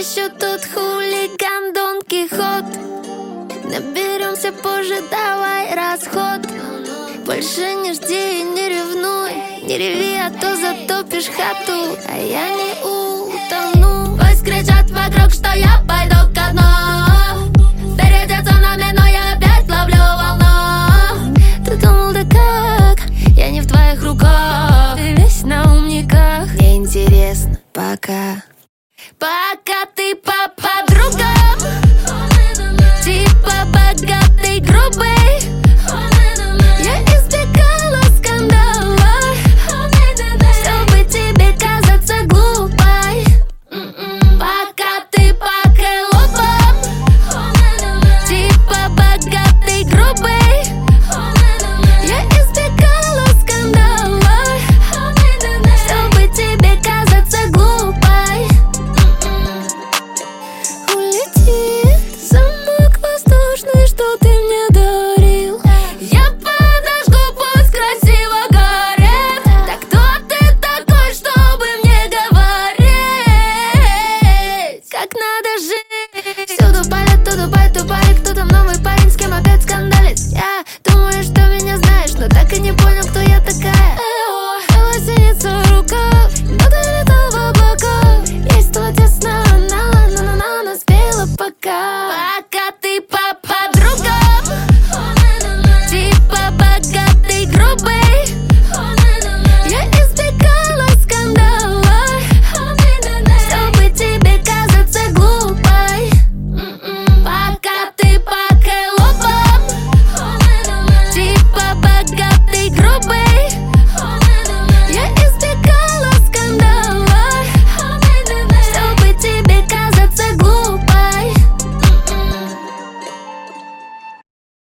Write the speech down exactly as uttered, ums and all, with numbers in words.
еще тот хулиган Дон Кихот. Наберемся позже, давай расход. Больше не жди и не ревнуй. Не реви, а то затопишь хату, а я не утону. Пусть кричат вокруг, что я пойду ко дну. Впереди цунами, но я опять ловлю волну. Ты думал, да как? Я не в твоих руках. Ты весь на умниках. Мне интересно, пока Пока ты попадаешь